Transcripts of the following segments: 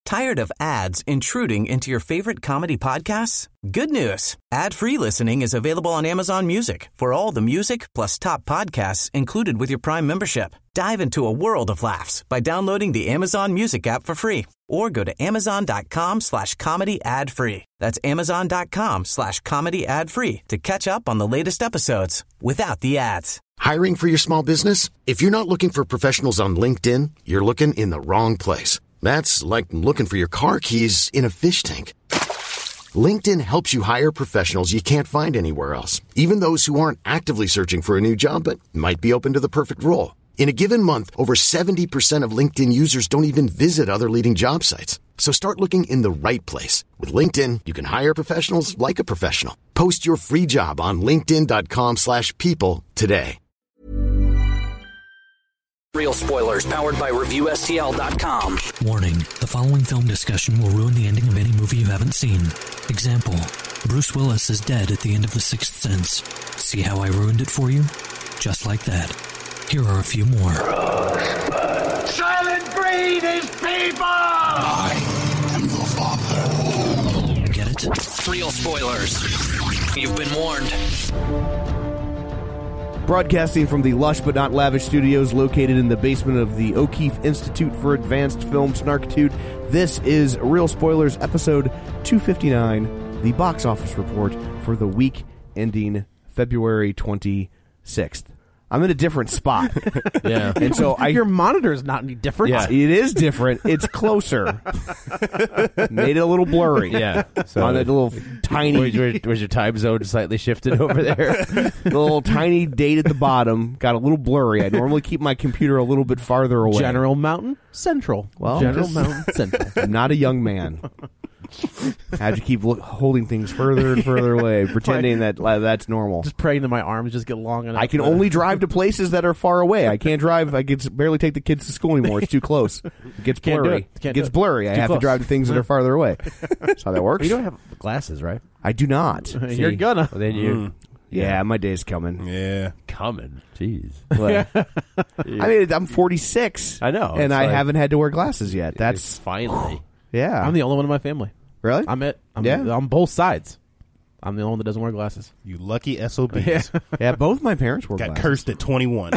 Tired of ads intruding into your favorite comedy podcasts? Good news. Ad-free listening is available on Amazon Music for all the music plus top podcasts included with your Prime membership. Dive into a world of laughs by downloading the Amazon Music app for free or go to amazon.com/comedy ad-free. That's amazon.com/comedy ad-free to catch up on the latest episodes without the ads. Hiring for your small business? If you're not looking for professionals on LinkedIn, you're looking in the wrong place. That's like looking for your car keys in a fish tank. LinkedIn helps you hire professionals you can't find anywhere else, even those who aren't actively searching for a new job but might be open to the perfect role. In a given month, over 70% of LinkedIn users don't even visit other leading job sites. So start looking in the right place. With LinkedIn, you can hire professionals like a professional. Post your free job on linkedin.com/people today. Real spoilers powered by ReviewSTL.com. Warning, the following film discussion will ruin the ending of any movie you haven't seen. Example, Bruce Willis is dead at the end of The Sixth Sense. See how I ruined it for you? Just like that. Here are a few more. Silent breed is people! I am your father. Get it? Real spoilers. You've been warned. Broadcasting from the lush but not lavish studios located in the basement of the O'Keefe Institute for Advanced Film Snarkitude, this is Real Spoilers, episode 259, the box office report for the week ending February 26th. I'm in a different spot. Yeah. And so your monitor is not any different. Yeah, it is different. It's closer. Made it a little blurry. Yeah. So on that little tiny... Was your time zone slightly shifted over there? The little tiny date at the bottom got a little blurry. I normally keep my computer a little bit farther away. General Mountain Central. Well, General Mountain Central. I'm not a young man. Had to keep holding things further and further away, pretending that that's normal. Just praying that my arms just get long enough. I can only drive to places that are far away. I can't drive. I can barely take the kids to school anymore. It's too close. It gets blurry. It gets blurry. I have to drive to things that are farther away. That's how that works. You don't have glasses, right? I do not. You're gonna. Well, then you... Yeah, my day's coming. Yeah. Coming. Jeez. Well, I mean, I'm 46. I know. And I haven't had to wear glasses yet. That's finally. Yeah. I'm the only one in my family. Really? I'm on both sides. I'm the only one that doesn't wear glasses. You lucky SOBs. Yeah, both my parents wore Got glasses. cursed at 21.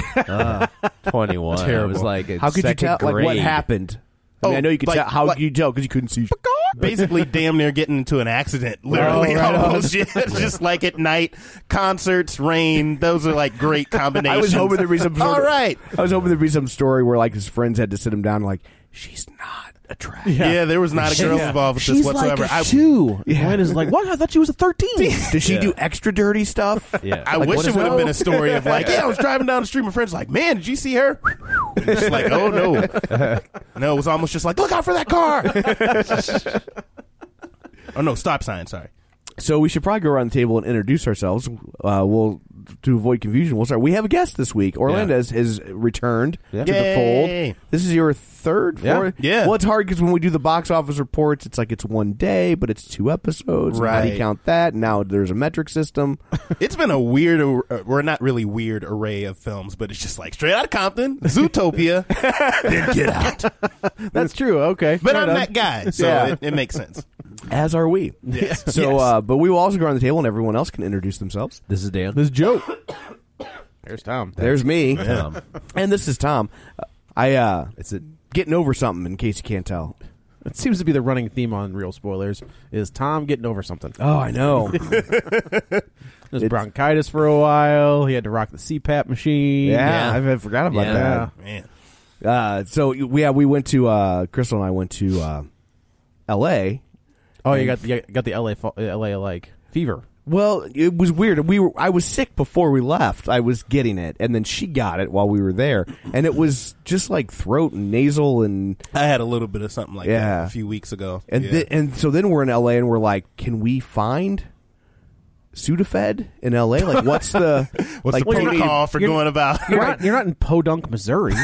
21. Terrible. It was like How could you tell? Like, what happened? I mean, I know you could tell. How could you tell? Because you couldn't see. Basically, damn near getting into an accident. Literally, almost. Yeah, just like at night, concerts, rain. Those are like great combinations. I was hoping there'd be some. All right. I was hoping there'd be some story where like his friends had to sit him down, and, like, she's not attractive. Yeah, there was not a girl involved with this whatsoever. Like a 2. Gwen is like, what? I thought she was a 13. Does she do extra dirty stuff? Yeah. I wish it would have been a story of like, yeah, I was driving down the street. My friend's like, man, did you see her? And it's like, oh no, no. It was almost just like, look out for that car. Oh no, stop sign. Sorry. So we should probably go around the table and introduce ourselves. We'll to avoid confusion. We'll start. We have a guest this week. Orlando has returned to the fold. This is your third, fourth. Yeah. Well, it's hard because when we do the box office reports, it's like it's one day, but it's 2 episodes. Right. How do you count that? Now there's a metric system. It's been a weird, or not really weird array of films, but it's just like Straight Outta Compton, Zootopia, then Get Out. That's true. Okay. But I'm that guy, so it makes sense. As are we. Yes. So, but we will also go around the table and everyone else can introduce themselves. This is Dan. This is Joe. There's Tom. There's me. Tom. And this is Tom. It's getting over something, in case you can't tell. It seems to be the running theme on Real Spoilers is Tom getting over something. Oh, I know. There's bronchitis for a while. He had to rock the CPAP machine. Yeah. I forgot about that. Man. So we went to Crystal and I went to L.A. Oh, you got the LA like fever. Well, it was weird. I was sick before we left. I was getting it, and then she got it while we were there, and it was just like throat and nasal, and I had a little bit of something like that a few weeks ago. And and so then we're in LA, and we're like, can we find Sudafed in LA? Like, what's the protocol for going about? You're not in Podunk, Missouri.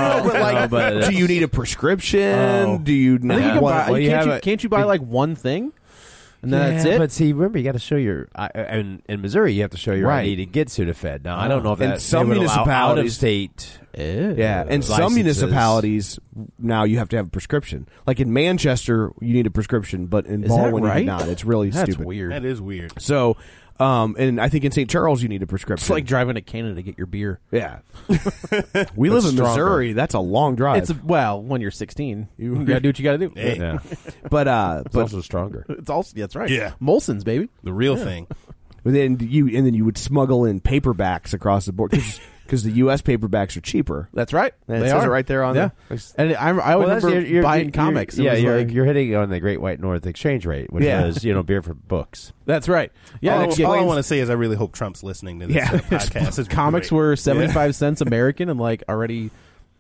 Do you need a prescription? Do you not? Can't you buy like one thing? And then that's it. But see, remember, you got to show your. In Missouri, you have to show your ID to get Sudafed. Now, I don't know if in some municipalities, out of state Yeah, and some municipalities now you have to have a prescription. Like in Manchester, you need a prescription, but in Baldwin you do not. It's really That's stupid. weird. That is weird. So, and I think in St. Charles you need a prescription. It's like driving to Canada to get your beer. Yeah. We live in Missouri. That's a long drive. When you're 16, you gotta do what you gotta do. Hey. Yeah. but It's also stronger. It's also that's right. Yeah. Molson's, baby. The real thing. then you would smuggle in paperbacks across the board because the U.S. paperbacks are cheaper. That's right. And it says it right there on the. And I remember buying comics. You're hitting on the Great White North exchange rate, which is beer for books. That's right. Yeah. All I want to say is I really hope Trump's listening to this podcast. It's comics were 75 cents American and already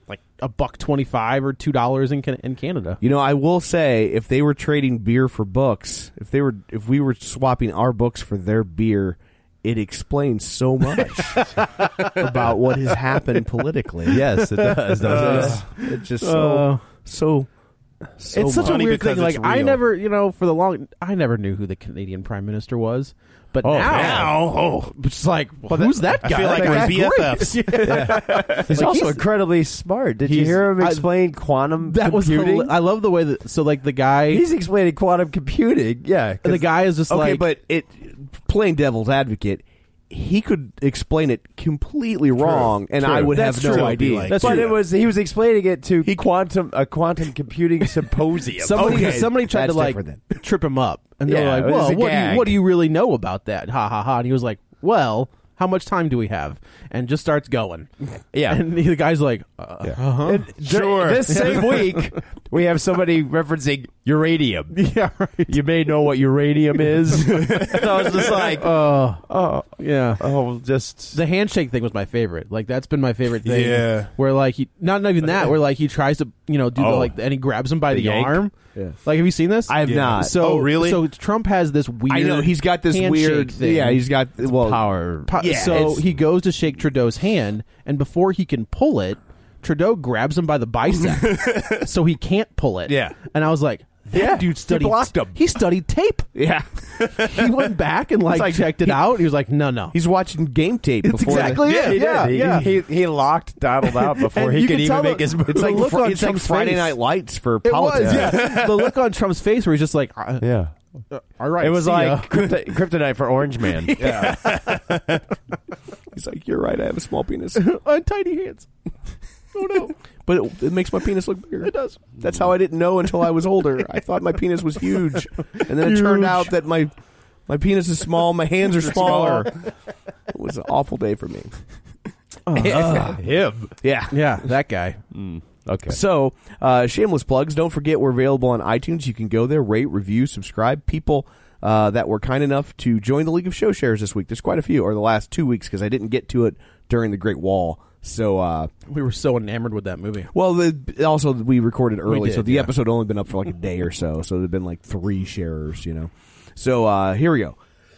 $1.25 or $2 in Canada. I will say if they were trading beer for books, if we were swapping our books for their beer, it explains so much about what has happened politically. Yes, it does. It's just so it's such a weird thing. I never, I never knew who the Canadian Prime Minister was. But now, it's like, who's that guy? I feel like we're BFFs. He's also incredibly smart. Did you hear him explain quantum computing? I love the way that, the guy... He's explaining quantum computing, yeah. The guy is just but playing devil's advocate, he could explain it completely wrong, and I would have no idea. He was explaining it to a quantum computing symposium. Somebody tried to trip him up, and they were like, "Well, what do you really know about that?" Ha ha ha! And he was like, "Well, how much time do we have?" And just starts going. Yeah, and the guy's like, "Sure." This same week, we have somebody referencing uranium. Yeah, right. You may know what uranium is. So I was just like, yeah. Just the handshake thing was my favorite. That's been my favorite thing. Yeah. Where he not even that. Where he tries to do and he grabs him by the arm. Yeah. Have you seen this? I have not. So really? So Trump has this weird. I know he's got this weird thing. Yeah, he's got power. So he goes to shake Trudeau's hand, and before he can pull it, Trudeau grabs him by the bicep, so he can't pull it. Yeah, and I was like, that dude studied. He blocked him. He studied tape. Yeah, he went back and checked it out. He was like, no. He's watching game tape before. Exactly. Yeah. He locked Donald out before he could even make his move. It's like Friday Night Lights for politics. Yeah. The look on Trump's face where he's just like, yeah. All right. It was like kryptonite for Orange Man. Yeah. He's like, you're right. I have a small penis on tiny hands. Oh no! But it makes my penis look bigger. It does. That's how I didn't know until I was older. I thought my penis was huge, and then it turned out that my penis is small. My hands are smaller. It was an awful day for me. Him. Yeah, that guy. Okay. So, shameless plugs. Don't forget we're available on iTunes. You can go there, rate, review, subscribe. People that were kind enough to join the League of Show Shares this week. There's quite a few, or the last 2 weeks, because I didn't get to it during the Great Wall. So we were so enamored with that movie. Well, also we recorded early, so the yeah. episode only been up for a day or so. So there'd been 3 sharers, So here we go.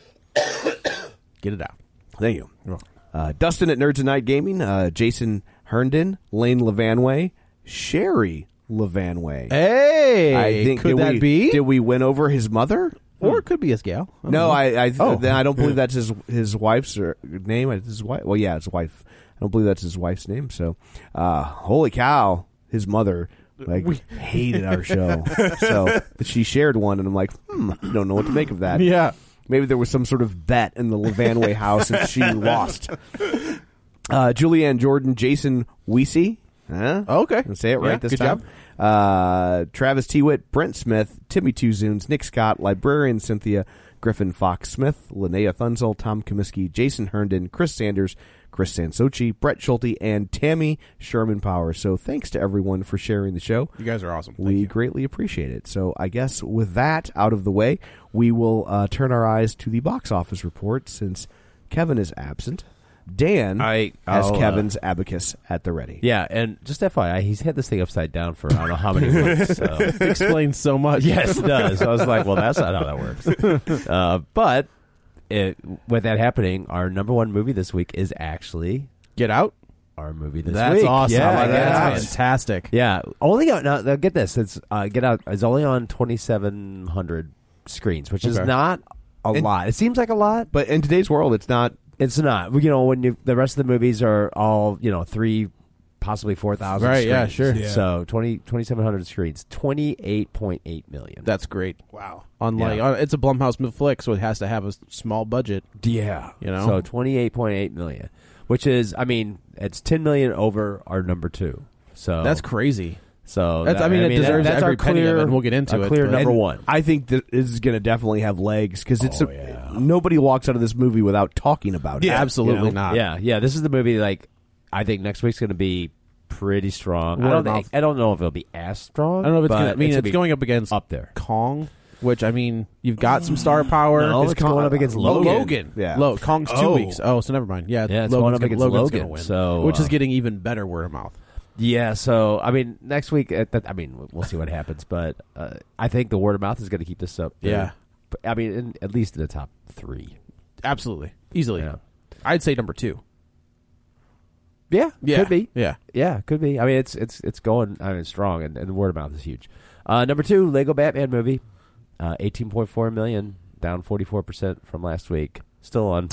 Get it out. Thank you. Dustin at Nerds and Night Gaming, Jason Herndon, Lane Levanway, Sherry Levanway. Hey, I think could that be? Did we win over his mother? Or it could be his gal. I don't believe that's his wife's name. It's his wife. Well, yeah, it's wife. I don't believe that's his wife's name. So, holy cow, his mother hated our show. So she shared one, and I'm like, don't know what to make of that. Yeah, maybe there was some sort of bet in the Levanway house, and she lost. Julianne Jordan, Jason Weesey. Okay, I'll say it right this good time. Job. Travis Tewitt, Brent Smith, Timmy Two Zunes, Nick Scott, Librarian Cynthia, Griffin Fox Smith, Linnea Thunzel, Tom Comiskey, Jason Herndon, Chris Sanders, Chris Sansochi, Brett Schulte, and Tammy Sherman Power. So thanks to everyone for sharing the show. You guys are awesome. We greatly appreciate it. So I guess with that out of the way, we will turn our eyes to the box office report since Kevin is absent. Dan has Kevin's abacus at the ready. Yeah, and just FYI, he's had this thing upside down for I don't know how many weeks. So. It explains so much. Yes, it does. I was like, well, that's not how that works. But with that happening, our number one movie this week is actually Get Out. Our movie this That's week. Awesome. Yeah, That's fantastic. Yeah, only on, now get this. It's Get Out is only on 2,700 screens, which is not a lot. It seems like a lot, but in today's world, it's not. It's not. When the rest of the movies are all 3 possibly 4,000 Right, screens. yeah, sure. Yeah. So 2,700 screens, $28.8 million. That's great. Wow. Unlike it's a Blumhouse flick, so it has to have a small budget. Yeah. You know? So $28.8 million, which is, I mean, it's $10 million over our number 2. So That's crazy. So That's, it deserves that's every our penny clear, of it, and we'll get into our it. clear but- number And 1. I think that this is going to definitely have legs because it's nobody walks out of this movie without talking about it. Yeah, absolutely you know? not. Yeah. This is the movie. Like, I think next week's going to be pretty strong. Word of mouth. I don't know if it'll be as strong. I don't know if it's but going to. I mean, it's going up against up there. Kong, which I mean, you've got some star power. No, it's going up against Logan. Logan. Yeah. Kong's 2 weeks. Oh, so never mind. Yeah, it's Logan's going up gonna- against Logan's Logan. gonna win, So, which is getting even better word of mouth. Yeah, so I mean, next week. I mean, we'll see what happens, but I think the word of mouth is going to keep this up. Yeah. I mean, at least in the top 3. Absolutely, easily. Yeah. I'd say number 2. Yeah, Yeah, could be. Yeah, Could be. I mean, it's going. I mean, strong, and the word of mouth is huge. Number 2, Lego Batman movie, $18.4 million, down 44% from last week. Still on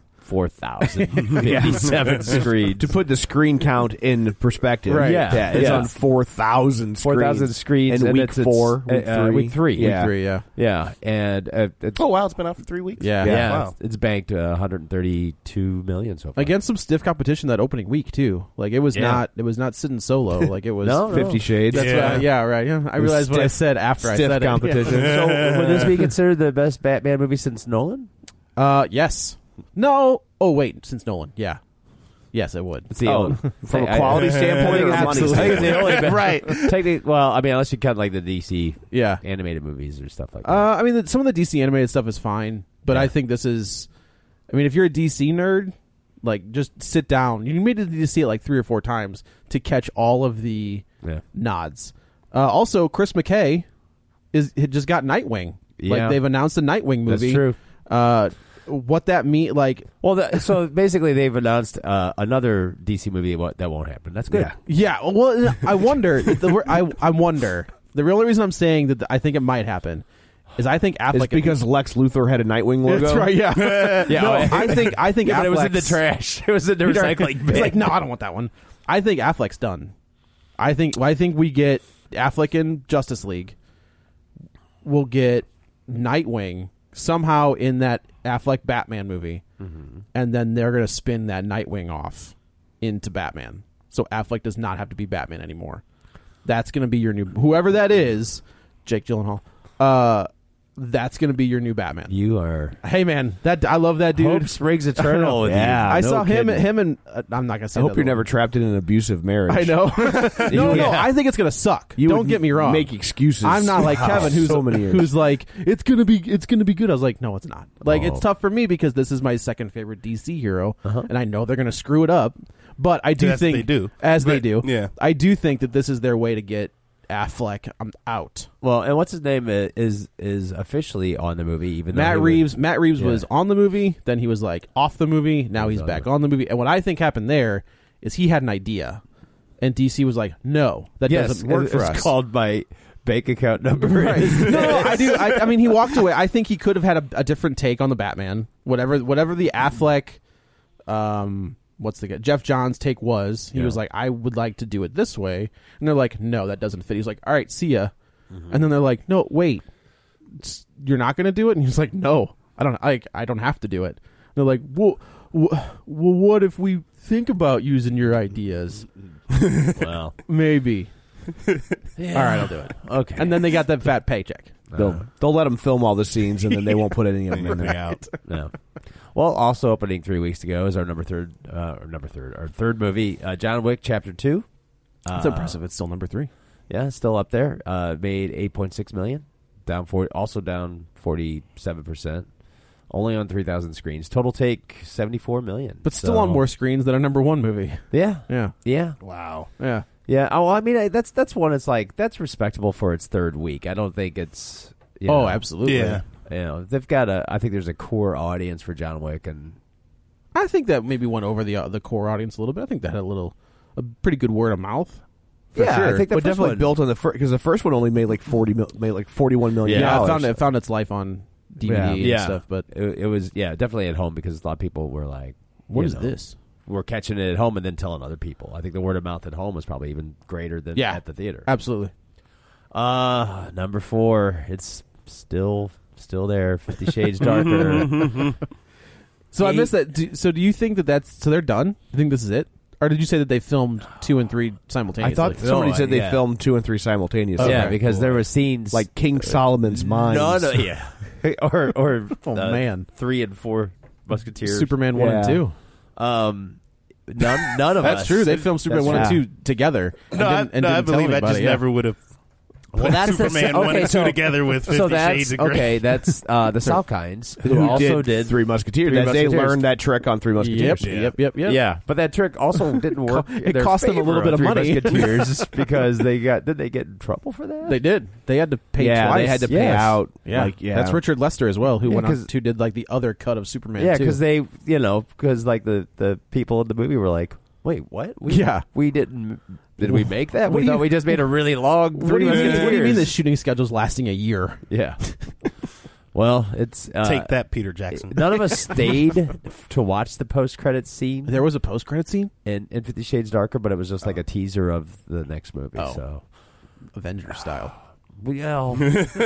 4,057 screens. To put the screen count in perspective, Right. Yeah. it's Yeah. on 4,000 screens. 4,000 screens in and week it's 4, week 3. week 3. Yeah. Week 3. Yeah, Yeah, and it's, Oh, wow. It's been out for 3 weeks. Yeah. Wow. it's banked 132 million so far. against some stiff competition that opening week too. Like it was Yeah. not sitting solo. Like it was No, no. 50 Shades. That's Yeah. right. Yeah, right. Yeah, I realized what I said after I stiff said competition. it. So would this be considered the best Batman movie since Nolan? Yes. No. Oh wait, since Nolan. Yeah. Yes, it would. It's the only, From a quality standpoint or a money absolutely. I think it's the only best- Right. Technically, well, I mean, unless you count like the DC Yeah. animated movies or stuff like that. I mean, some of the DC animated stuff is fine, but Yeah. I think this is. I mean, if you're a DC nerd, like just sit down. You need to see it like 3 or 4 times to catch all of the Yeah. nods. Also, Chris McKay had just got Nightwing. Yeah. Like they've announced a Nightwing movie. That's true. What that mean? Like, Well, so basically, they've announced another DC movie that won't happen. That's good. yeah. Well, I wonder. I wonder. The only reason I'm saying that I think it might happen is I think Affleck. It's because Lex Luthor had a Nightwing logo. That's right. Yeah. Yeah, No, well, I think Yeah, but it was in the Affleck's- trash. It was in the recycling bin. He's like, no, I don't want that one. I think Affleck's done. I think we get Affleck in Justice League. We'll get Nightwing somehow in that Affleck Batman movie, and then they're going to spin that Nightwing off into Batman. So Affleck does not have to be Batman anymore. That's going to be your new whoever that is, Jake Gyllenhaal. That's going to be your new Batman. You are. Hey man, I love that dude. Hope springs eternal with Yeah. you. I no saw him kidding. and I'm not gonna say. I hope another you're never one. trapped in an abusive marriage. I know. No. I think it's gonna suck. You Don't would get me wrong. Make excuses. I'm not like Kevin, who's so many years. who's like it's gonna be good. I was like, no, it's not. Like Oh. it's tough for me because this is my second favorite DC hero, and I know they're gonna screw it up. But I do As think they do. as they But, do. yeah. I do think that this is their way to get Affleck out. Well, and what's his name is officially on the movie. Even though Matt he Reeves. Matt Reeves Yeah. was on the movie, then he was like off the movie. Now he's back on the movie. And what I think happened there is he had an idea, and DC was like, "No, that doesn't work for it's us." called my bank account number. Right. No, I do. I mean, he walked away. I think he could have had a different take on the Batman. Whatever the Affleck, what's the Jeff Johns take was. He was like, I would like to do it this way, and they're like, no, that doesn't fit. He's like, all right, see ya. And then they're like, no, wait, you're not going to do it. And he's like, no, I don't have to do it. And they're like, well, what if we think about using your ideas? Well, Maybe. All right, I'll do it. okay. And then they got that fat paycheck. They'll let them film all the scenes and then they won't put any of them in there. out. No. Well, also opening 3 weeks ago is our our third movie, John Wick Chapter 2. It's impressive. It's still number 3. Yeah, it's still up there. Made $8.6 million, down 47%. Only on 3,000 screens. Total take $74 million. But still on more screens than our number 1 movie. Yeah, Yeah. yeah, Wow. Yeah. yeah. Oh, I mean, that's one. It's like that's respectable for its third week. I don't think it's. You know, absolutely. Yeah. You know, they've got I think there's a core audience for John Wick, and I think that maybe went over the core audience a little bit. I think that had a pretty good word of mouth. For Yeah, sure. I think that But definitely one- built on the first because the first one only made like $41 million. Yeah, it found its life on DVD and yeah. stuff. But it was definitely at home because a lot of people were like, what you is know, this? were catching it at home and then telling other people. I think the word of mouth at home was probably even greater than at the theater. Absolutely. Number 4, it's still there. 50 Shades Darker. So I missed that. So do you think so they're done? You think this is it? Or did you say that they filmed 2 and 3 simultaneously? I thought somebody said they filmed 2 and 3 simultaneously. Yeah, because there were scenes like King Solomon's Mines. or man, 3 and 4 Musketeers, Superman 1 and 2. None of us. That's true. They filmed Superman 1 and 2 together. I believe I just never would have. Well, that's Superman 1 and 2 together with 50 Shades of Grey. Okay, that's the Salkinds who also did Three Musketeers. They learned that trick on Three Musketeers. Yep. Yeah, but that trick also didn't work. It cost them a little bit of money. Musketeers because did they get in trouble for that? They did. They had to pay twice. They had to pay out. Yeah. That's Richard Lester as well, who went on to did like the other cut of Superman. Yeah, because they, because like the people in the movie were like, wait, what? We didn't. Did we make that? We thought we just made a really long. What do you mean the shooting schedule's lasting a year? Yeah. Well, it's take that, Peter Jackson. None of us stayed to watch the post-credits scene. There was a post-credit scene in 50 Shades Darker, but it was just like a teaser of the next movie. So Avengers style. Well,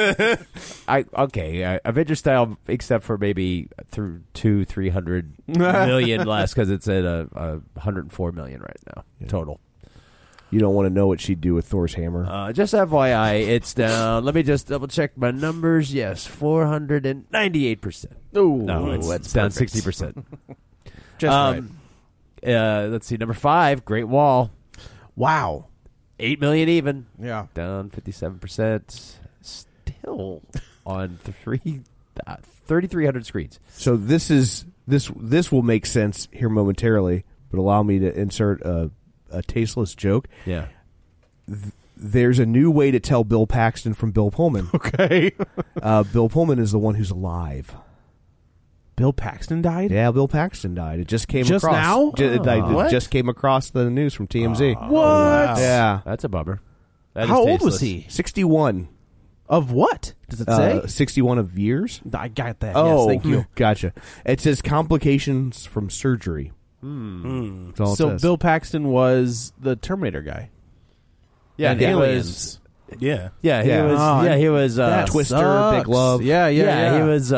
Avengers style, except for maybe through 200-300 million less because it's at a 104 million right now total. You don't want to know what she'd do with Thor's hammer. Just FYI, it's down. Let me just double check my numbers. Yes, 498%. Oh, no, it's down 60%. Just right. Let's see, number 5, Great Wall. Wow. 8 million even. Yeah. Down 57%. Still on 3,300 screens. So this will make sense here momentarily, but allow me to insert a tasteless joke. Yeah. There's a new way to tell Bill Paxton from Bill Pullman. Okay. Bill Pullman is the one who's alive. Bill Paxton died? Yeah, Bill Paxton died. It just came just across. Now? It just came across the news from TMZ. What? Wow. Yeah. That's a bummer. How old was he? 61. Of what? Does it say? 61 of years. I got that. Oh, yes, thank you. Gotcha. It says complications from surgery. That's all it says. Bill Paxton was the Terminator guy. Yeah, and Aliens. He was Twister, sucks. Big Love. Yeah. He was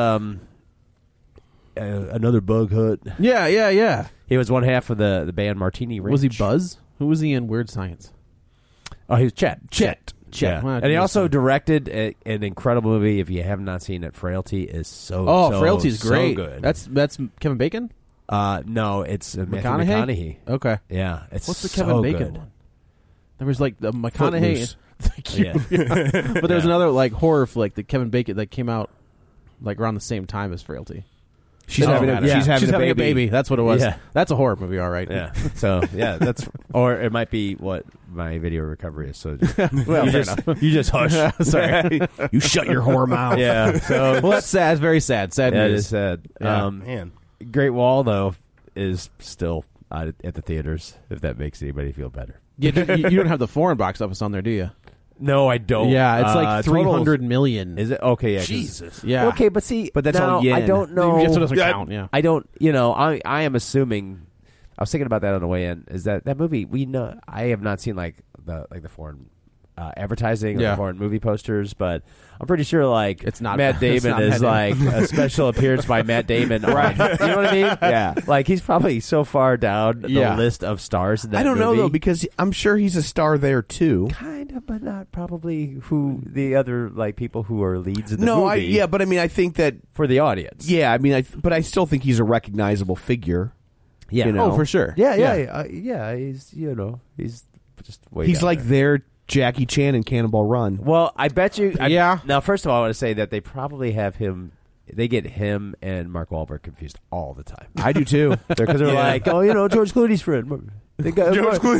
another bug hut. Yeah. He was one half of the band Martini Ranch. Was he Buzz? Who was he in Weird Science? Oh, he was Chet. Yeah. And he also directed an incredible movie. If you have not seen it, Frailty is Frailty's great. So good. That's Kevin Bacon? No, it's McConaughey. Okay. Yeah. What's the Kevin Bacon one? There was like the McConaughey. Thank you. Yeah. But there's another like horror flick that Kevin Bacon that came out like around the same time as Frailty. She's having a baby. That's what it was. Yeah. That's a horror movie, all right. Yeah. So that's or it might be what my video recovery is. So well, you just hush. Sorry, you shut your whore mouth. Yeah. So well, that's sad. Very sad. Sad news. It is sad. Yeah. Man, Great Wall though is still at the theaters. If that makes anybody feel better. Yeah, you don't have the foreign box office on there, do you? No, I don't. Yeah, it's like 300 million. Is it? Okay, yeah. Jesus. Yeah. Okay, but see, but that's now, all yen. I don't know. It doesn't count. Yeah. I don't. I am assuming. I was thinking about that on the way in. Is that movie? We know. I have not seen like the foreign advertising or the foreign movie posters, but I'm pretty sure like it's not Matt Damon is like a special appearance by Matt Damon. Right. You know what I mean? Yeah. Like he's probably so far down the list of stars in that I don't know movie. though, because I'm sure he's a star there too. Kind of, but not probably who the other like people who are leads in the movie. But I mean, I think that for the audience. Yeah, I mean, but I still think he's a recognizable figure. Yeah. You know? Oh, for sure. Yeah. He's he's just way. He's down like there. their Jackie Chan in Cannonball Run. Well, I bet you. Yeah. Now, first of all, I want to say that they probably have him. They get him and Mark Wahlberg confused all the time. I do too. Because they're like, George Clooney's friend. The guy,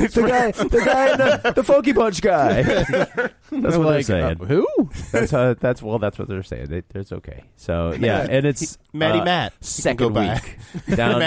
the guy, the Funky Punch guy. That's what they're saying. Who? That's what they're saying. It's okay. So yeah, and it's Matty Matt. Second week down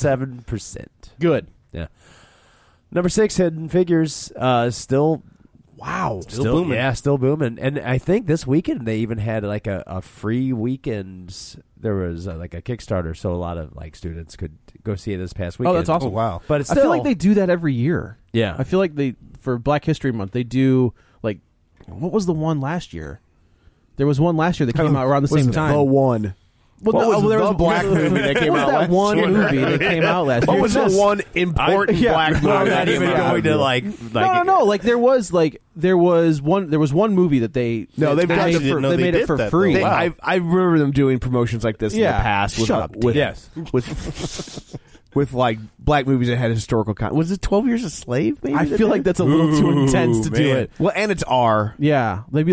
57%. Good. Yeah. Number 6, Hidden Figures. Still Wow. Still booming. Yeah, still booming. And I think this weekend they even had like a free weekend. There was like a Kickstarter, so a lot of like students could go see it this past weekend. Oh, that's awesome. Oh, wow. But it's I still, feel like they do that every year. Yeah. I feel like for Black History Month, they do, like, what was the one last year? There was one last year that came out around the same time. The one. Well, What was the black movie that came out last one year? movie that came out last year? What was the one important black movie? I'm not that even came out? going to like No. Like there was one movie that they they've done actually didn't know they they made it did for that, free. though. Wow. I remember them doing promotions like this in the Yeah. past. With, Shut up, with, Yes. with like black movies that had historical content. Was it 12 Years a Slave? Maybe I that feel did like it? that's a little too intense to do man. it. Well, and it's R. Yeah, maybe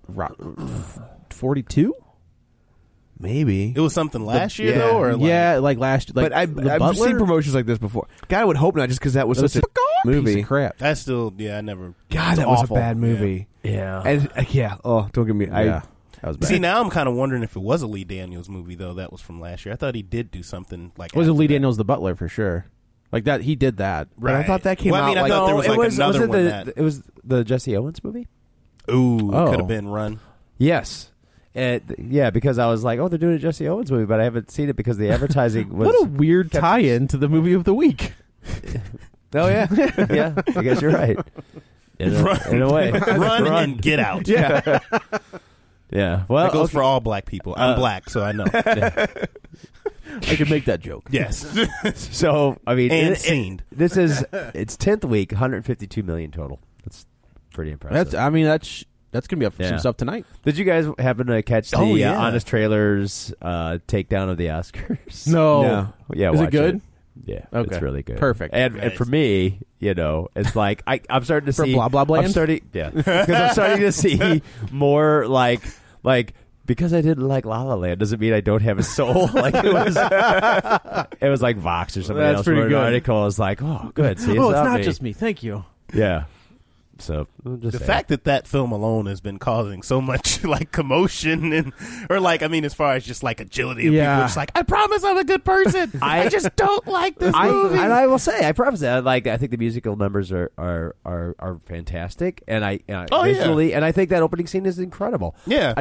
42. Maybe. It was something last year, yeah. though? Or Like last. Like But I've Butler? seen promotions like this before. God, I would hope not, just because that was That such was a piece movie. of crap. That's still, I never. God, It's that was awful. a bad movie. Yeah. And oh, don't get me. Yeah, that was bad. See, now I'm kind of wondering if it was a Lee Daniels movie, though, that was from last year. I thought he did do something like Was it after Lee that. Daniels the Butler for sure? Like that, he did that. But I thought that came Well, I out mean, I like thought there was it like another it one the, that. it was the Jesse Owens movie? Ooh, Oh. could have been Run. Yes. Yeah, because I was like, oh, they're doing a Jesse Owens movie, but I haven't seen it because the advertising was... What a weird tie-in to the movie of the week. Oh, yeah. Yeah, I guess you're right. In a way. Run and Get Out. Yeah. Yeah. Well, That goes okay. for all black people. I'm black, so I know. I could make that joke. Yes. So, I mean... And seen. This is... It's 10th week, 152 million total. That's pretty impressive. That's gonna be up for some stuff tonight. Did you guys happen to catch the yeah. Honest Trailers takedown of the Oscars? No. Yeah, Is it watch good? Yeah, Okay. it's really good. Perfect. And for me, it's like I'm starting to For see Blah Blah Bland? I'm starting, because I'm starting to see more like because I didn't like La La Land doesn't mean I don't have a soul. Like it was like Vox or somebody That's else. pretty wrote an good. article was like, oh, good. See, It's not me. just me. Thank you. Yeah. So just The saying. fact that film alone has been causing so much like commotion as far as just like agility of Yeah. people, just like I promise I'm a good person. I just don't like this movie. And I will say, I promise that. I think the musical numbers are fantastic, and I visually, and I think that opening scene is incredible. Yeah.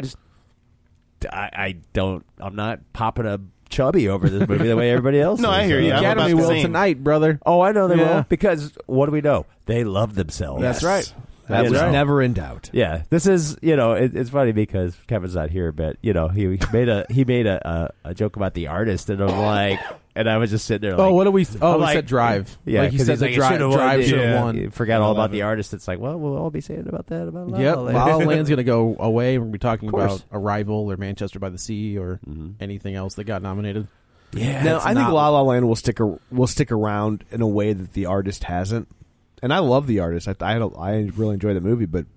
I'm not popping a chubby over this movie the way everybody else. No, is. I hear you. I'm about Academy the will same. tonight, brother. Oh, I know they Yeah. will, because what do we know? They love themselves. That's right. That You was know? never in doubt. Yeah, this is it's funny because Kevin's not here, but he made a joke about the artist, and I'm like, and I was just sitting there. Like, Oh, what do we? Oh, I'm we like- said Drive. Yeah, like he 'cause said he's the like, it drive. should've won, Drive should yeah. have won. Forgot all I about love the it. artist. It's like, well, we'll all be saying about that about La Yep, La La Land. La Land's gonna go away. We're gonna be talking course. about Arrival or Manchester by the Sea or anything else that got nominated. Yeah, Now, it's I think not- La La Land will stick around in a way that the artist hasn't. And I love the artist. I really enjoy the movie, but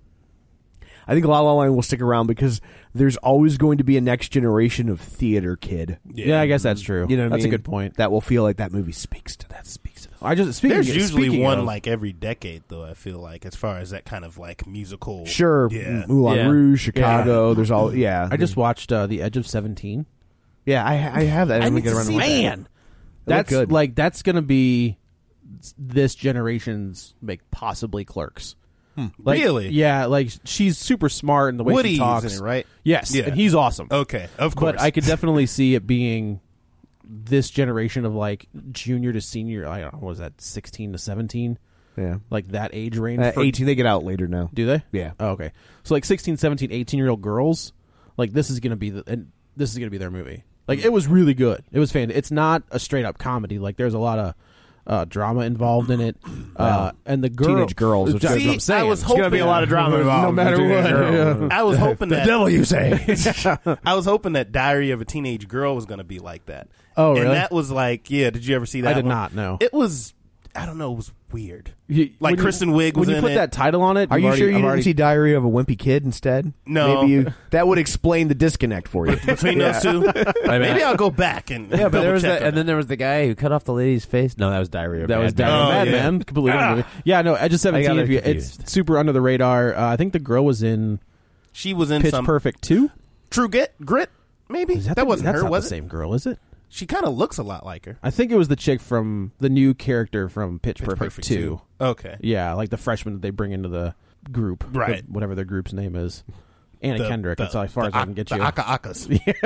I think La La Land will stick around because there's always going to be a next generation of theater kid. Yeah, I guess that's true. You know what I that's mean? a good point. That will feel like that movie speaks to that. Speaks to that. I just speaking. There's usually speaking one of- like every decade, though. I feel like as far as that kind of like musical. Sure, Yeah. Moulin Yeah. Rouge, Chicago. There's all. Yeah, I just watched The Edge of 17. Yeah, I have that. I didn't need get to around see to watch that. Man, That that's looked good. like that's gonna be this generation's possibly Clerks. Like, Really? Yeah, like she's super smart in the way Woody's she talks. in it, right? Yes, Yeah. and he's awesome. Okay, of course. But I could definitely see it being this generation of like junior to senior. I don't know, what was that 16 to 17? Yeah, Like that age range. for- 18. They get out later now. Do they? Yeah. Oh, okay. So like 16, 17, 18-year-old girls, like this is going to be their movie. Like it was really good. It was fantastic. It's not a straight up comedy. Like there's a lot of drama involved in it. And the Teenage girls. That's what I'm saying. I was It's gonna hoping be a lot of drama involved. No matter Teenage what. girls. Yeah. I was hoping that devil, you say? I was hoping that Diary of a Teenage Girl was going to be like that. Oh, and really? that was like, yeah. Did you ever see that? I did one? not, no. It was. I don't know. It was weird. When Like you- Kristen Wiig was when you in put it. that title on it. Are you sure you I've didn't already- see Diary of a Wimpy Kid instead? No. Maybe that would explain the disconnect for you. Between those two, maybe I'll go back and Yeah, but there was double-check and then there was the guy who cut off the lady's face. No, that was Diary of That was Madman. Diary of Oh, Madman. yeah. Completely different movie. Yeah, no, Edge of 17. got it It's confused. super under the radar. I think the girl was in She was in Pitch some Perfect 2. True Grit. Maybe Is that the- wasn't that's her. not Was the it? same girl, is it? She kind of looks a lot like her. I think it was the chick from the new character from Pitch Perfect 2. Okay. Yeah, like the freshman that they bring into the group, Right. whatever their group's name is. Anna Kendrick. That's as far as I can get you. The Aka-Akas.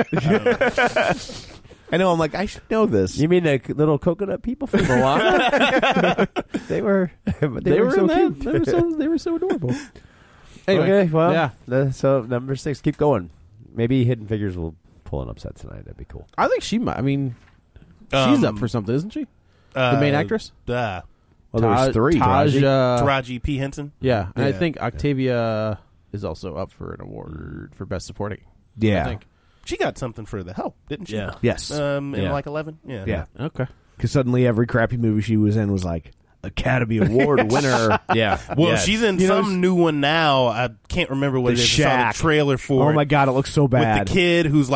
I know. I'm like, I should know this. You mean the little coconut people from Moana? they were so cute. They were so adorable. Anyway, okay, well, yeah. So number 6, keep going. Maybe Hidden Figures will pull an upset tonight. That'd be cool. I think she might. I mean, she's up for something, isn't she? The main actress. Well, there's 3. Taraji P. Henson. Yeah, and I think Octavia is also up for an award for Best Supporting. Yeah. I think. She got something for The Help, didn't she? Yeah. Yes. In like 11. Yeah. Okay. Because suddenly every crappy movie she was in was like Academy Award winner. Yeah. Well, she's in some new one now. I can't remember what it is. I saw Shack. the trailer for Oh my god, it looks so bad. with the kid who's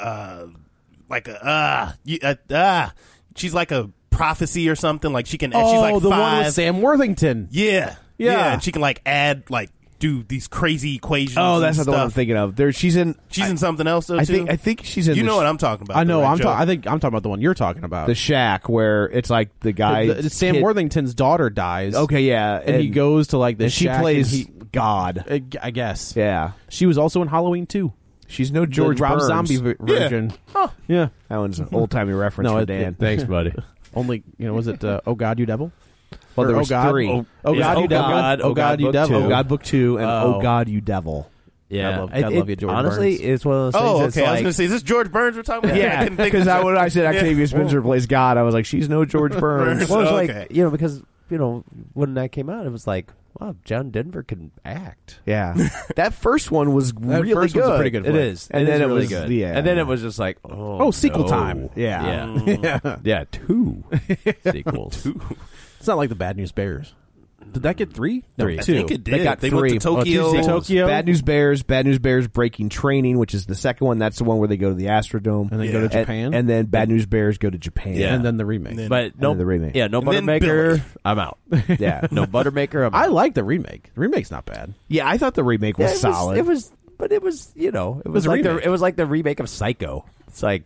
she's like a prophecy or something. Like she can. she's like the 5. one with Sam Worthington. Yeah. Yeah. And she can add do these crazy equations. Oh, that's and not the one I'm stuff. thinking of. She's in something else though. I too? think she's in. You the know what I'm talking about. I know. though, right, Joe? I think I'm talking about the one you're talking about. The Shack, where it's like the guy. Sam kid- Worthington's daughter dies. Okay, yeah, and he goes to the and she shack plays and God. I guess. Yeah, she was also in Halloween 2. She's no George the Rob Burns. Zombie version. Yeah, that one's an old timey reference for Dan. Thanks, buddy. Only was it Oh God You Devil? Well, there Or was Oh God? 3. Oh God You Devil. Oh God You Devil. Oh God Book 2 and Oh God You Devil. Yeah, I love you, George honestly, Burns. it's one of those things. Oh, that's okay. I was like- going to say, is this George Burns we're talking about? Yeah, because when I said Octavia Spencer plays God, I was like, she's no George Burns. Well, it's Okay. like because when that came out, it was like, wow, John Denver can act. Yeah, that first one was really first good. one's a pretty good It flick. is, And It then is it really was- good. yeah. And then it was just like, Oh, sequel no. time. Yeah, yeah, 2 sequels. It's not like the Bad News Bears. Did that get 3? No, 3. I 2. think it did. They got went 3. to Tokyo. Tokyo. Bad News Bears Breaking Training, which is the second one. That's the one where they go to the Astrodome And then go to Japan. and then Bad News Bears go to Japan. Yeah. And then the remake. And then- But no, then the remake. Yeah, no And then Buttermaker. Billy. I'm out. Yeah, No Buttermaker. I'm I out. like the remake. The remake's not bad. yeah. I thought the remake was solid. It was, but it was, it was a like remake. it was like the remake of Psycho. It's like,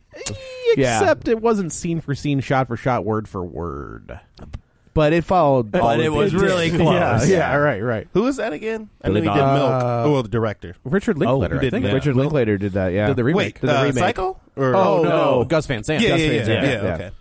Except it wasn't scene for scene, shot for shot, word for word. but it followed. all but of it was really close. Yeah, right. Who is that again? I Billy knew he did Bob. Milk. Oh, the director. Richard Linklater, I did think. that. Richard Linklater did that. Yeah, Did the remake. Wait, Did the remake. Psycho? Or, Oh, no. Gus Van Sant. Yeah, Gus yeah, Van yeah, Sant. yeah, okay.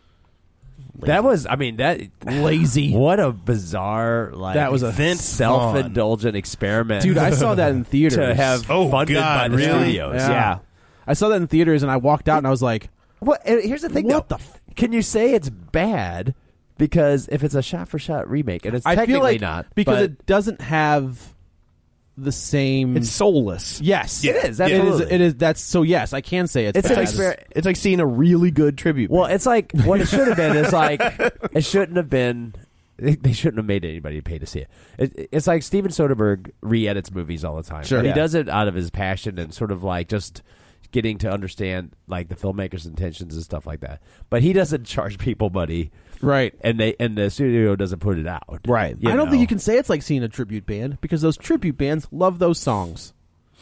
That was, I mean, that Lazy. What a bizarre, That was a Vince self-indulgent experiment, Dude, I saw that in theaters. to have Oh, funded by God, the really? studios. Yeah. I saw that in theaters, and I walked out, and I was like, What? And here's the thing, What though. the Can you say it's bad because if it's a shot-for-shot remake, and it's I technically feel like not, because but it doesn't have the same. it's soulless. yes, Yeah. it is. Yeah. Absolutely. It is. That's so. Yes, I can say it's. It's bad. an exper- It's like seeing a really good tribute. Well, it's like what it should have been is like it shouldn't have been. They shouldn't have made anybody pay to see it. It's like Steven Soderbergh re-edits movies all the time. Sure. And he Yeah. does it out of his passion and sort of like just getting to understand like the filmmaker's intentions and stuff like that. But he doesn't charge people money, right. and the studio doesn't put it out. Right. You I don't know? think you can say it's like seeing a tribute band because those tribute bands love those songs.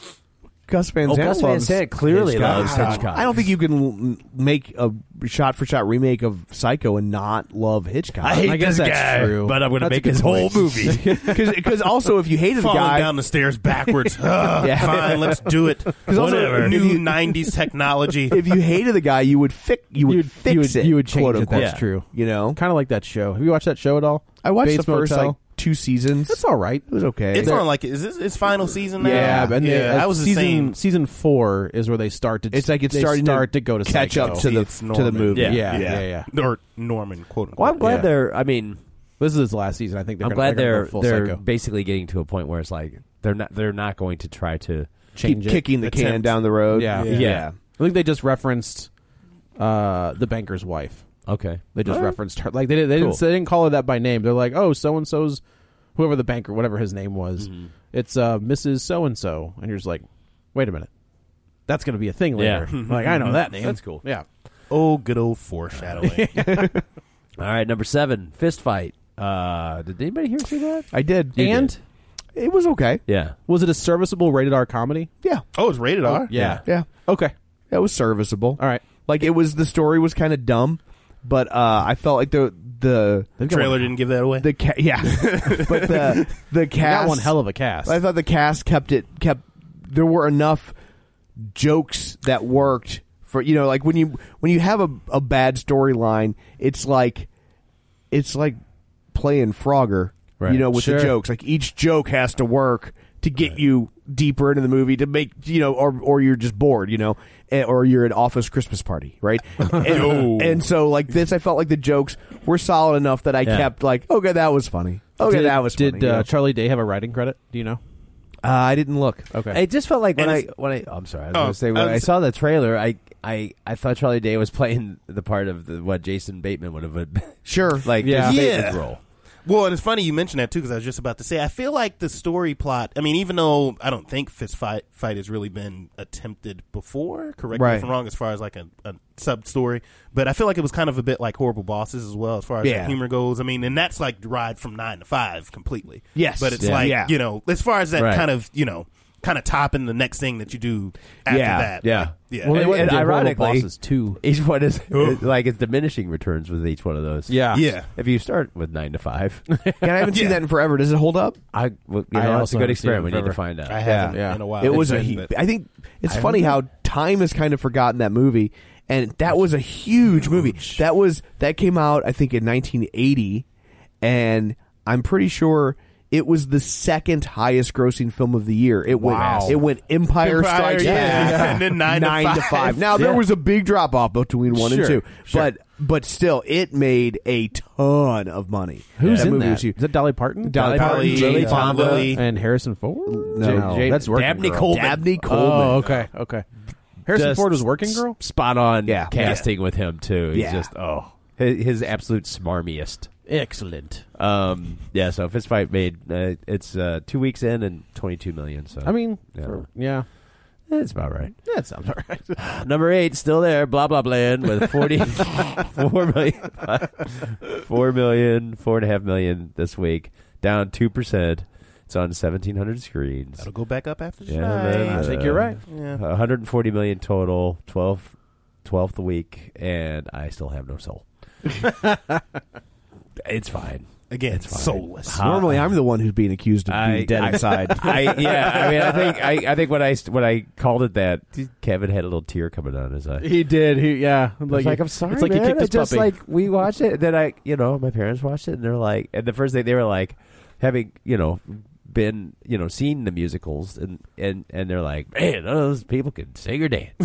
Gus Van Sant. Gus Van loves Sant clearly Hitchcock. loves Hitchcock. I don't think you can make a shot-for-shot remake of Psycho and not love Hitchcock. I guess this that's guy, true. but I'm going to That's a make good his whole point. movie. Because also, if you hated the Falling guy, down the stairs backwards. Fine, let's do it. also, Whatever. if New you- 90s technology. if you hated the guy, you would fix it. You would change quote it. unquote. That's true. You know, Kind of like that show. Have you watched that show at all? I watched Bates the first Motel? like 2 seasons. It's all right. It was okay. It's on like, is this its final season now? Yeah, and I was the same. Season 4 is where they start to. It's like it's they starting start to go to catch Psycho. up to the It's to the Norman. movie. Yeah. Or Norman, quote unquote. Well, I'm glad Yeah. they're. I mean, This is his last season. I think they're I'm gonna, glad they're they're gonna go full they're Psycho. basically getting to a point where it's like they're not going to try to Change Keep it. kicking the can Attempt. down the road. Yeah. Yeah. I think they just referenced the banker's wife. Okay. They just All right. referenced her. Like they Cool. didn't call her that by name. They're like, oh, so and so's whoever the banker, whatever his name was. Mm-hmm. It's Mrs. So and so, and you're just like, wait a minute, that's going to be a thing later. Yeah. Like I know that name. That's cool. Yeah. Oh, good old foreshadowing. All right, number 7, Fist Fight. Did anybody here see that? I did. And It was okay. Yeah. was it a serviceable rated R comedy? Yeah. Oh, it's rated R? Yeah. Yeah. Okay. It was serviceable. All right. Like the story was kind of dumb, but I felt like the trailer didn't give that away. But the cast got one hell of a cast. I thought the cast kept. There were enough jokes that worked for like when you have a bad storyline, it's like playing Frogger, right. With the jokes. Like each joke has to work to get you deeper into the movie to make or you're just bored, or you're at office Christmas party, right? And so like this, I felt like the jokes were solid enough that I kept like, okay, that was funny. Okay, that was funny. Did Charlie Day have a writing credit? Do you know? I didn't look. Okay, it just felt like when I'm sorry. I was going to say when I saw the trailer, I thought Charlie Day was playing the part of what Jason Bateman would have been. Sure, like Jason Bateman's role. Well, and it's funny you mentioned that too, because I was just about to say, I feel like the story plot, I mean, even though I don't think fist fight has really been attempted before, correct me if I'm wrong, as far as like a sub story, but I feel like it was kind of a bit like Horrible Bosses as well, as far as the humor goes. I mean, and that's like derived from 9 to 5 completely. Yes. But it's like, as far as that kind of topping the next thing that you do after that. Yeah. Yeah. Well, and ironically, Bosses too. Each one is like it's diminishing returns with each one of those. Yeah. Yeah. If you start with 9 to 5, and I haven't seen that in forever. Does it hold up? It's a good experiment. We need to find out. I haven't in a while. It was I think it's funny how time has kind of forgotten that movie, and that was a huge movie. That came out I think in 1980, and I'm pretty sure it was the second highest grossing film of the year. It went Empire Strikes Back, and then 9 to 5. Now there was a big drop off between 1 and 2, but still, it made a ton of money. Who's in that? Is it Dolly Parton? Dolly Parton, Jane Fonda, and Harrison Ford? No, that's Working Dabney Girl. Coleman. Dabney Coleman. Oh, okay. Harrison Ford was Working Girl? Spot on casting with him, too. He's just, his absolute smarmiest. Excellent. So Fist Fight made it's 2 weeks in and $22 million. So I mean, it's about right. That sounds all right. Number 8 still there. Blah blah bland with 4 million, 4.5 million this week, down 2%. It's on 1,700 screens. That'll go back up after tonight. I think you're right. Yeah. 140 million total, 12th a week, and I still have no soul. It's fine. Again, it's soulless. Normally, I'm the one who's being accused of being dead inside. I think when I called it that, Kevin had a little tear coming down his eye. He did. I'm sorry, it's like man. he kicked his just puppy. like we watched it, and then my parents watched it, and they're like, and the first thing they were like, having been seen the musicals, and they're like, man, none of those people can sing or dance.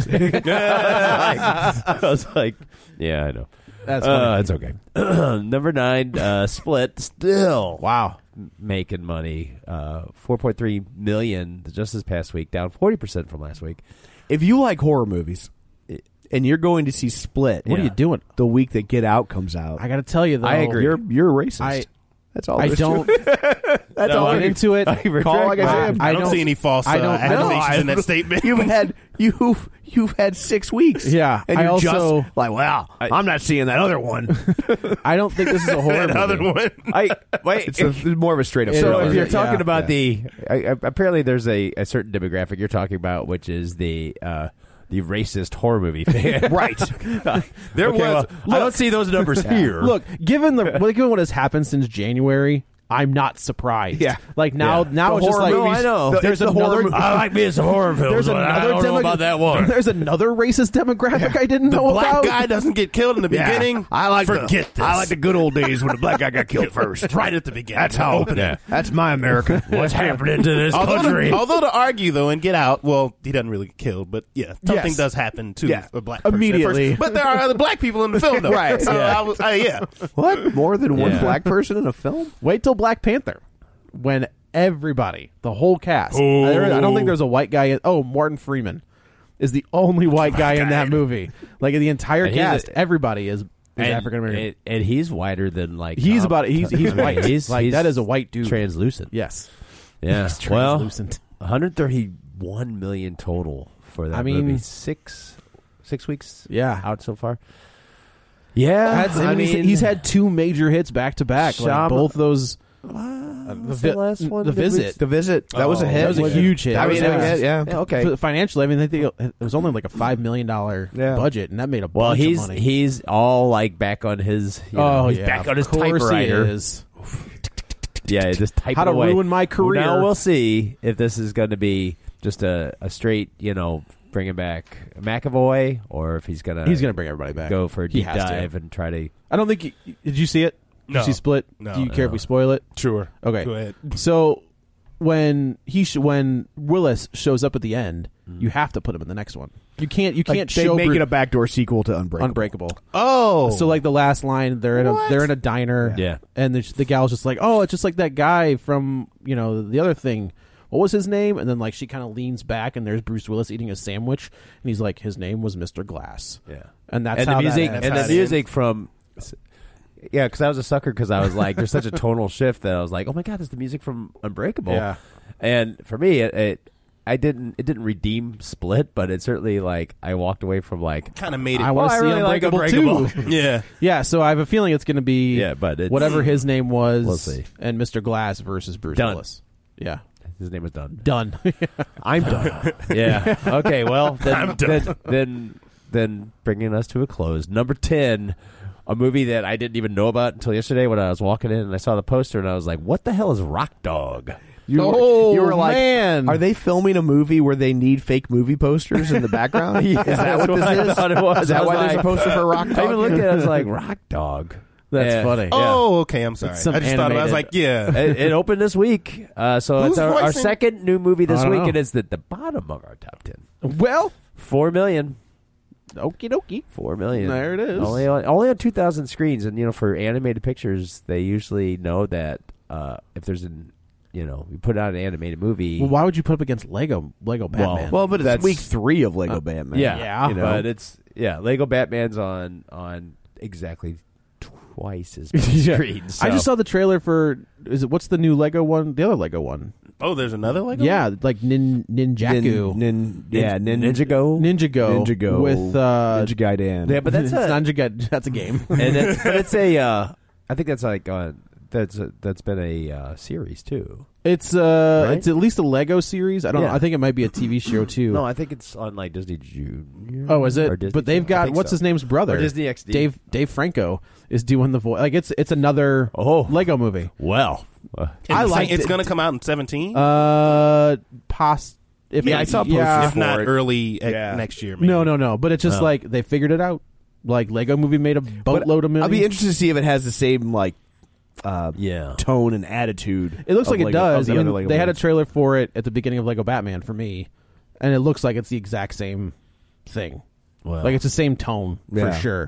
I was like, yeah, I know. That's funny. It's okay. Number 9, Split, still making money. 4.3 million just this past week, down 40% from last week. If you like horror movies and you're going to see Split, what are you doing the week that Get Out comes out? I got to tell you, though, I agree. You're a racist. That's all. I don't. That's all. I'm into it. I don't see any false accusations in that statement. You've had 6 weeks. Yeah, and I you're also just like, wow, I'm not seeing that other one. I don't think this is a horror movie. Other one. It's more of a straight up. So if you're talking about apparently there's a certain demographic you're talking about, which is the racist horror movie fan. Right. I don't see those numbers here. Look, given what has happened since January, I'm not surprised. Yeah. Like now it's just like I know. There's another. I like me some horror films. There's another I don't know about that one. There's another racist demographic I didn't know black about. guy doesn't get killed in the beginning. I like this. I like the good old days when the black guy got killed first. Right at the beginning. That's how opening. That's my America. What's happening to this country? Although to argue though and Get Out, well, he doesn't really get killed, but something does happen to a black person immediately. at first. But there are other black people in the film though. Right. So What? More than one black person in a film? Wait till Black Panther, when everybody, the whole cast. I don't think there's a white guy. Martin Freeman is the only white guy in that movie. Like in the entire cast, everybody is African American, and he's whiter than like he's white. That is a white dude, translucent. Yes, yeah. He's translucent. 131 million total for that movie. 6 weeks. Yeah, out so far. Yeah, he's had 2 major hits back to back. Like both those. The last one? The Visit. The Visit. That was a hit. That was a huge hit. I mean, yeah. Okay. Financially, I mean, I think it was only like a $5 million budget, and that made a bunch of money. He's all like back on his. He's back on his typewriter. He is. Yeah, just type How to away. ruin my career. Now we'll see if this is going to be just a straight, bringing back McAvoy, or if he's gonna bring everybody back. Go for a deep dive and try to. I don't think. Did you see it? No. Did you see Split? No. Do you care if we spoil it? Sure. Okay. Go ahead. So when when Willis shows up at the end, you have to put him in the next one. You can't. You can't show. They make it a backdoor sequel to Unbreakable. Unbreakable. Oh, so like the last line, they're in a diner. Yeah. And the gal's just like, oh, it's just like that guy from the other thing. What was his name? And then like she kind of leans back, and there's Bruce Willis eating a sandwich, and he's like, his name was Mr. Glass. Yeah. And that's and how the music that and the music from. Yeah, because I was a sucker because I was like, there's such a tonal shift that I was like, oh my god, that's the music from Unbreakable. Yeah. And for me, it didn't redeem Split, but it certainly like I walked away from like kind of made it. I want to see really Unbreakable, like Unbreakable too. Yeah. Yeah, so I have a feeling it's going to be but it's, whatever his name was, we'll see. And Mr. Glass versus Bruce Done. Willis. Yeah. His name was Done. Done. I'm done. Yeah. Okay. Well, then, I'm done. Then bringing us to a close. Number 10, a movie that I didn't even know about until yesterday when I was walking in and I saw the poster and I was like, "What the hell is Rock Dog?" You were like, man. Are they filming a movie where they need fake movie posters in the background? Is that what this is? I thought it was. Is that why there's a poster for Rock Dog? I even looked at it. I was like, "Rock Dog." That's funny. Oh, okay. I'm sorry. I just thought I was like, yeah. It opened this week, so Who's it's our voicing? second new movie this I don't week, know. and it's at the bottom of our top 10. Well, $4 million. okie dokie. $4 million. There it is. Only on 2,000 screens, and for animated pictures, they usually know that if there's you put out an animated movie. Well, why would you put up against Lego Batman? Well, but it's That's- week 3 of Lego Batman. Yeah. But it's Lego Batman's on exactly twice as many screens. I just so- saw the trailer for what's the new Lego one? The other Lego one. Oh, there's another Lego? Yeah, like Ninjago. Ninjago with Ninja Gaiden. Yeah, but that's it's that's a game. but it's a. I think that's like that's been a series too. It's Right? it's at least a Lego series. I don't know. Yeah. I think it might be a TV show too. No, I think it's on like Disney Junior. Oh, is Or it? Disney But they've Channel. I got think what's so. his name's brother, Or Disney XD. Dave Franco is doing the voice. Like it's another Lego movie. Well, I like it's it. going to come out in 17. I saw posters if not for it. early next year. Maybe. No. But it's just like they figured it out. Like Lego Movie made a boatload of millions. I'll be interested to see if it has the same like yeah, tone and attitude. It looks like it does. I mean, they had a movies. trailer for it at the beginning of Lego Batman for me, and it looks like it's the exact same thing. well, Like it's the same tone for Yeah. sure.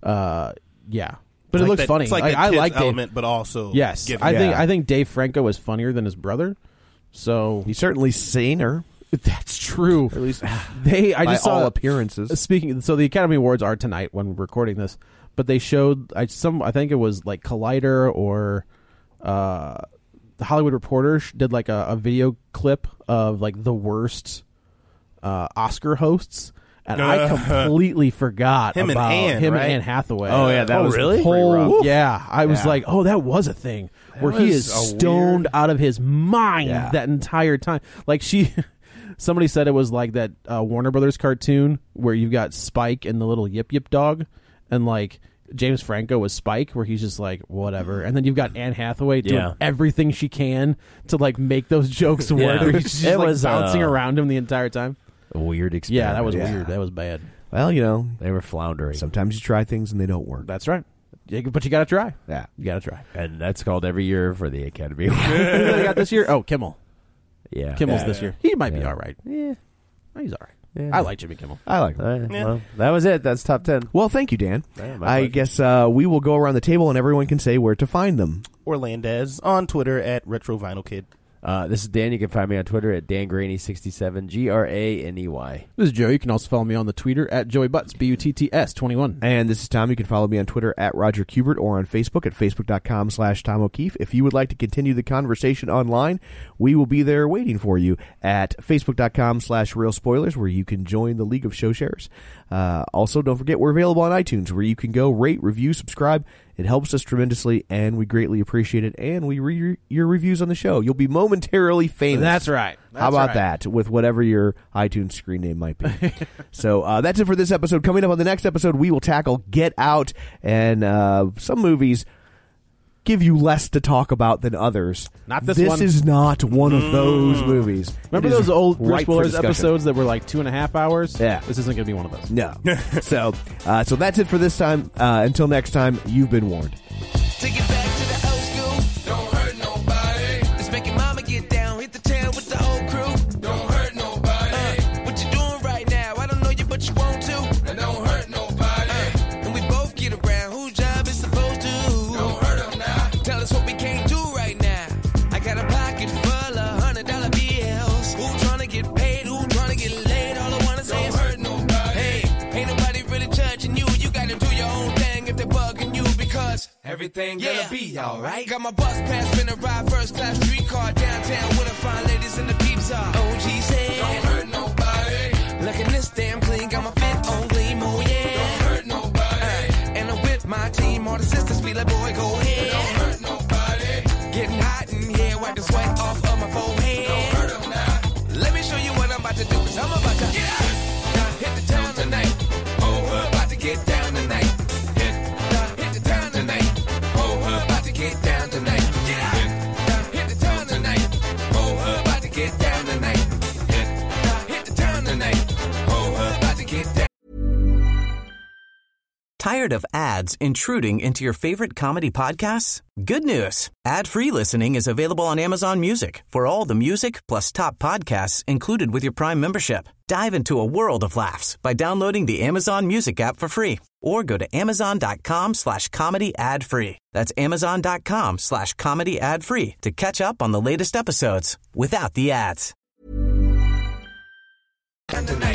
Yeah, but It's it looks that- funny. It's like I that like kids Dave. element, but also Yes, given. I think Dave Franco is funnier than his brother. So He's certainly saner, that's true. or at least I by just all saw appearances. Speaking, so the Academy Awards are tonight when we're recording this, but they showed I think it was like Collider or the Hollywood Reporter did like a video clip of like the worst Oscar hosts, and I completely forgot Him and about Anne, him right? and Anne Hathaway. Oh, yeah, that was really? pretty rough. Yeah, I was Yeah. like, oh, that was a thing where he was is a stoned out of his mind Yeah. that entire time. Like somebody said it was like that Warner Brothers cartoon where you've got Spike and the little Yip Yip dog, and like James Franco was Spike, where he's just like whatever, and then you've got Anne Hathaway doing Yeah. everything she can to like make those jokes work. Yeah. Where he's just It like was, bouncing around him the entire time. a weird experience. Yeah, that was Yeah. weird. That was bad. Well, They were floundering, sometimes you try things and they don't work. That's right. But you got to try. Yeah. You got to try. and that's called every year for the Academy Award. Who they got this year? Oh, Kimmel. Yeah, Kimmel's this year. He might be Yeah. all right. Yeah. He's all right. Yeah. I like Jimmy Kimmel. I like All it. right, Yeah. well, that was it. That's top 10. Well, thank you, Dan. Yeah, my I pleasure. guess we will go around the table and everyone can say where to find them. Orlandez on Twitter at Retro Vinyl Kid. This is Dan. You can find me on Twitter at DanGraney67, GRANEY. This is Joe. You can also follow me on the Twitter at Joey Butts, BUTTS21. And this is Tom. You can follow me on Twitter at Roger Kubert or on Facebook at Facebook.com/Tom O'Keefe. If you would like to continue the conversation online, we will be there waiting for you at Facebook.com/Real Spoilers, where you can join the League of Show Shares. Also, don't forget we're available on iTunes, where you can go rate, review, subscribe, It helps us tremendously, and we greatly appreciate it, and we read your reviews on the show. You'll be momentarily famous. That's right. How about that, with whatever your iTunes screen name might be? So that's it for this episode. Coming up on the next episode, we will tackle Get Out, and some movies give you less to talk about than others. Not this one. This is not one of those movies. Remember those old Bruce Willis episodes that were like 2.5 hours? Yeah. This isn't going to be one of those. No. So that's it for this time. Until next time, you've been warned. Take it back to the old school. Don't hurt nobody. Let's make your mama get down. Hit the town with the whole crew. Don't hurt nobody. What you doing right now? I don't know you, but you want to. And don't hurt nobody. And we both get around. Whose job is supposed to? Don't hurt them now. Tell us what we can't do right now. I got a pocket full of $100 bills. Who tryna get paid? Who tryna get laid? All I wanna say is don't hurt nobody. Hey, ain't nobody really judging you. You gotta do your own thing if they're bugging you, because everything gonna be alright. Got my bus pass, finna ride first class streetcar downtown with the fine ladies and the peeps are. OG said don't hurt nobody. Looking this damn clean, got my fit on gleam, oh yeah. Don't hurt nobody. And I'm with my team, all the sisters be like, boy, go ahead. Don't hurt nobody. Getting hot in here, wipe the sweat off of my forehead. Don't hurt them now. Let me show you what I'm about to do, 'cause I'm about to get out. Hit the town tonight. Oh, we're about to get down tonight. Hit the town tonight. Oh, we're about to get down tonight. Get out. Hit the town tonight. Oh, we're about to get down tonight. Hit the town tonight. Oh, we're about to get down. Tired of ads intruding into your favorite comedy podcasts? Good news. Ad-free listening is available on Amazon Music for all the music plus top podcasts included with your Prime membership. Dive into a world of laughs by downloading the Amazon Music app for free or go to amazon.com/comedy ad-free. That's amazon.com/comedy ad-free to catch up on the latest episodes without the ads. Tonight.